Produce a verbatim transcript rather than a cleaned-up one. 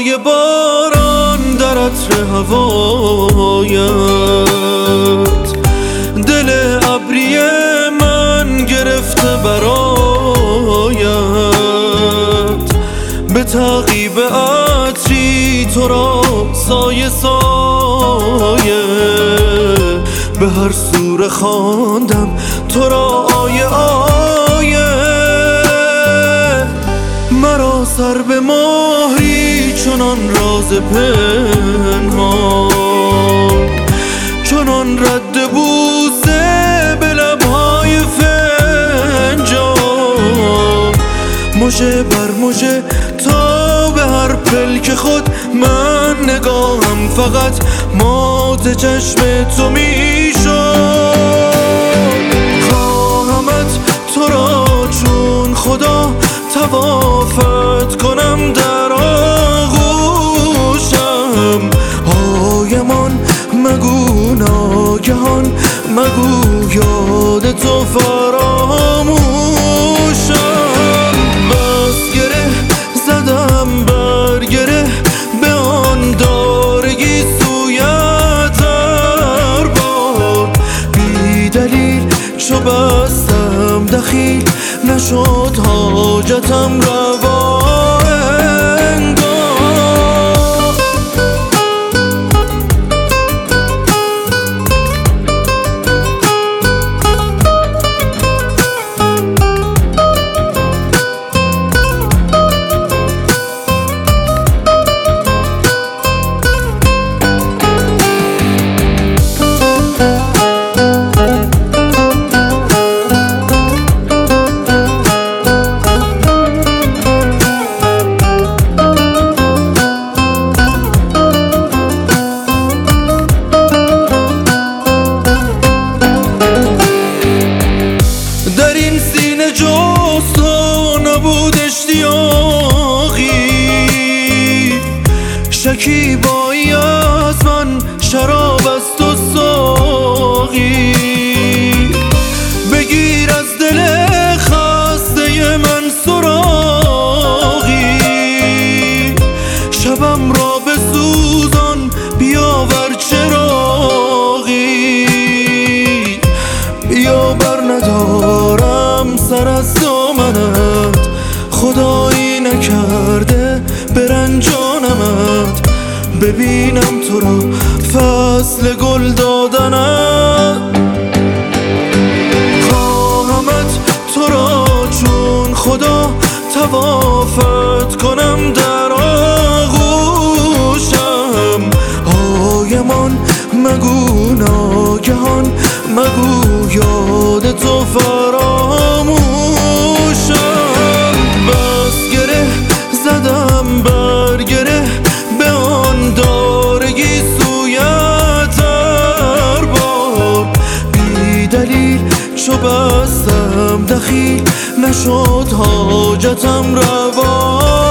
صدای باران در عطر هوایت، دل ابری من گرفته برایت. به تعقیب عطری تو را سایه سایه، به هر سوره خواندم تو را آیه آیه. مرا سر به مهری چنان راز پنهان، چنان رد بوسه به لبهای فنجان. مژه بر مژه تا به هر پلک خود من نگاهم فقط مات چشم تو میشد. خواهمت تو را چون خدا طوافت کنم در آغوشم. هایمان مگو ناگهان، مگو یاد تو فراموشم. بس گره زدم بر گره به آن دارگی سویت هر بار. بی دلیل چو بستم دخیل نشد حاجتم روا انگار. در این سینه جز تو نبود اشتیاقی، شکیبایی از من شراب است و ساقی. بگیر از دل خسته من سراغی، شبم را بسوزان بیاور چراغی. بیاور ندارم سر از دامنت، خدایی نکرده برنجانمت. ببینم تو را فصل گل دادنت. خواهمت تو را چون خدا طوافت کنم در آغوشم. هایمان مگو ناگهان، مگو یاد تو فراموشم. بس گره زدم بر گره به آن دارگی سویت هر بار. بی دلیل چو بستم دخیل نشد حاجتم روا